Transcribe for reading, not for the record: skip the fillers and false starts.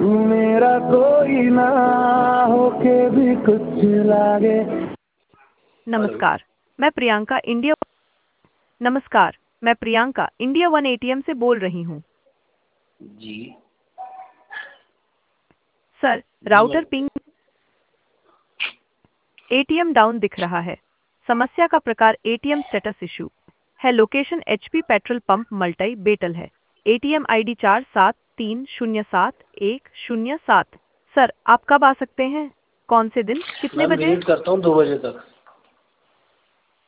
मेरा कोई ना होके भी कुछ लागे। नमस्कार, मैं प्रियंका इंडिया नमस्कार, मैं प्रियंका इंडिया वन एटीएम से बोल रही हूँ। जी सर, जी राउटर पिंग एटीएम डाउन दिख रहा है। समस्या का प्रकार एटीएम स्टेटस इशू है। Location HP petrol pump Multai Betul है। ATM ID 47307107। सर, आप कब आ सकते हैं? कौन से दिन? कितने मैम बजे? विजिट करता हूँ 2 बजे तक।